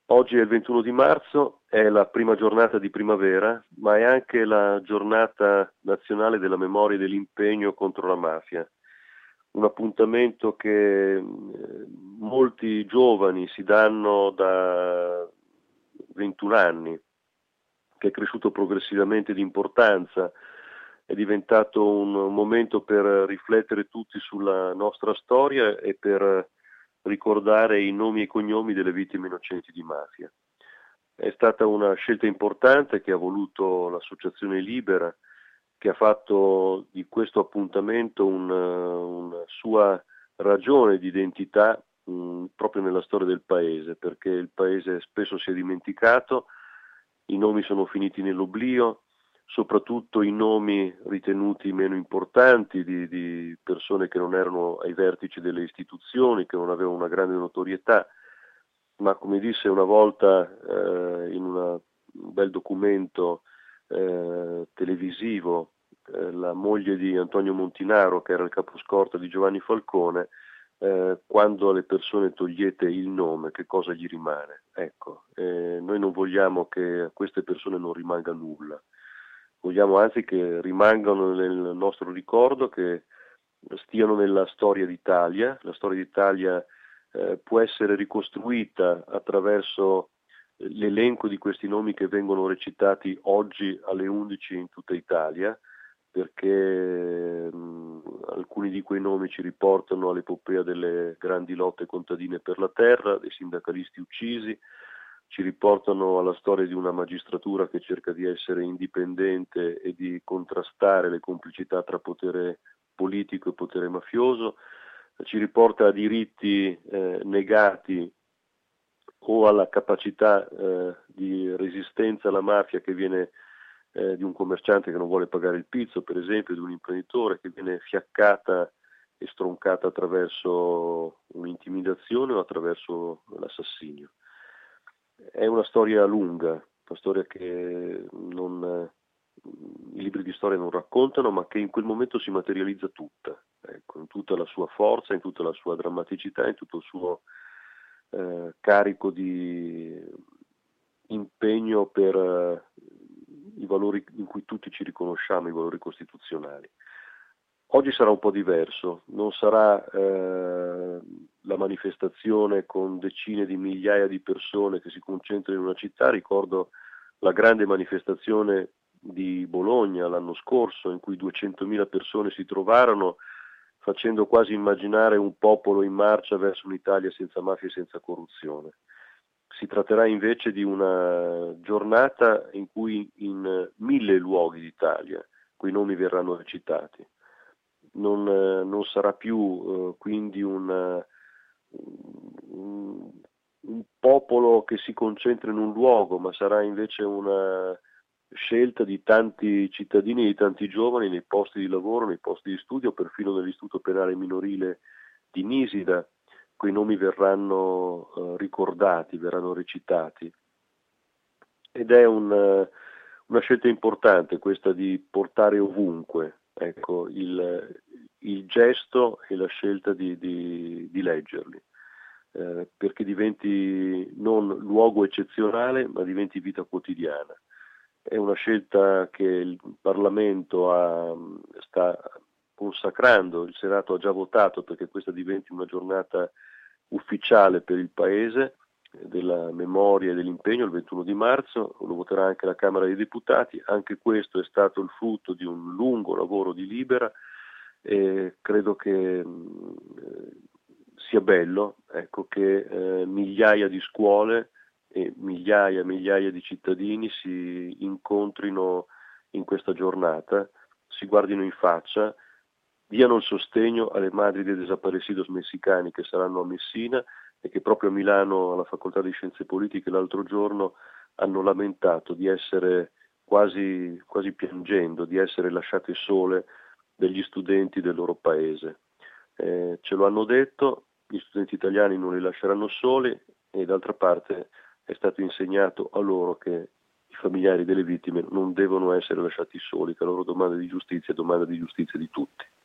Oggi è il 21 di marzo, è la prima giornata di primavera, ma è anche la giornata nazionale della memoria e dell'impegno contro la mafia. Un appuntamento che molti giovani si danno da 21 anni, che è cresciuto progressivamente di importanza, è diventato un momento per riflettere tutti sulla nostra storia e per ricordare i nomi e i cognomi delle vittime innocenti di mafia. È stata una scelta importante che ha voluto l'Associazione Libera, che ha fatto di questo appuntamento una sua ragione di identità proprio nella storia del paese, perché il paese spesso si è dimenticato, i nomi sono finiti nell'oblio, soprattutto i nomi ritenuti meno importanti di persone che non erano ai vertici delle istituzioni, che non avevano una grande notorietà, ma come disse una volta in un bel documento televisivo la moglie di Antonio Montinaro, che era il caposcorta di Giovanni Falcone, quando alle persone togliete il nome, che cosa gli rimane? Ecco, noi non vogliamo che a queste persone non rimanga nulla. Vogliamo anzi che rimangano nel nostro ricordo, che stiano nella storia d'Italia. La storia d'Italia può essere ricostruita attraverso l'elenco di questi nomi che vengono recitati oggi alle 11 in tutta Italia, perché alcuni di quei nomi ci riportano all'epopea delle grandi lotte contadine per la terra, dei sindacalisti uccisi, ci riportano alla storia di una magistratura che cerca di essere indipendente e di contrastare le complicità tra potere politico e potere mafioso, ci riporta a diritti negati o alla capacità di resistenza alla mafia che viene di un commerciante che non vuole pagare il pizzo, per esempio, di un imprenditore che viene fiaccata e stroncata attraverso un'intimidazione o attraverso l'assassinio. È una storia lunga, una storia che i libri di storia non raccontano, ma che in quel momento si materializza tutta, ecco, in tutta la sua forza, in tutta la sua drammaticità, in tutto il suo carico di impegno per i valori in cui tutti ci riconosciamo, i valori costituzionali. Oggi sarà un po' diverso, non sarà la manifestazione con decine di migliaia di persone che si concentrano in una città. Ricordo la grande manifestazione di Bologna l'anno scorso, in cui 200.000 persone si trovarono, facendo quasi immaginare un popolo in marcia verso un'Italia senza mafia e senza corruzione. Si tratterà invece di una giornata in cui in 1000 luoghi d'Italia quei nomi verranno recitati. Non sarà più quindi un popolo che si concentra in un luogo, ma sarà invece una scelta di tanti cittadini, di tanti giovani nei posti di lavoro, nei posti di studio, perfino nell'istituto penale minorile di Nisida. Quei nomi verranno ricordati, verranno recitati. Ed è una scelta importante questa di portare ovunque, ecco, il gesto e la scelta di leggerli, perché diventi non luogo eccezionale, ma diventi vita quotidiana. È una scelta che il Parlamento sta consacrando, il Senato ha già votato perché questa diventi una giornata ufficiale per il Paese, della memoria e dell'impegno il 21 di marzo, lo voterà anche la Camera dei Deputati. Anche questo è stato il frutto di un lungo lavoro di Libera e credo che sia bello, ecco, che migliaia di scuole e migliaia e migliaia di cittadini si incontrino in questa giornata, si guardino in faccia, diano il sostegno alle madri dei desaparecidos messicani che saranno a Messina e che proprio a Milano, alla Facoltà di Scienze Politiche, l'altro giorno hanno lamentato di essere quasi piangendo, di essere lasciate sole dagli studenti del loro paese. Ce lo hanno detto, gli studenti italiani non li lasceranno soli e d'altra parte è stato insegnato a loro che i familiari delle vittime non devono essere lasciati soli, che la loro domanda di giustizia è domanda di giustizia di tutti.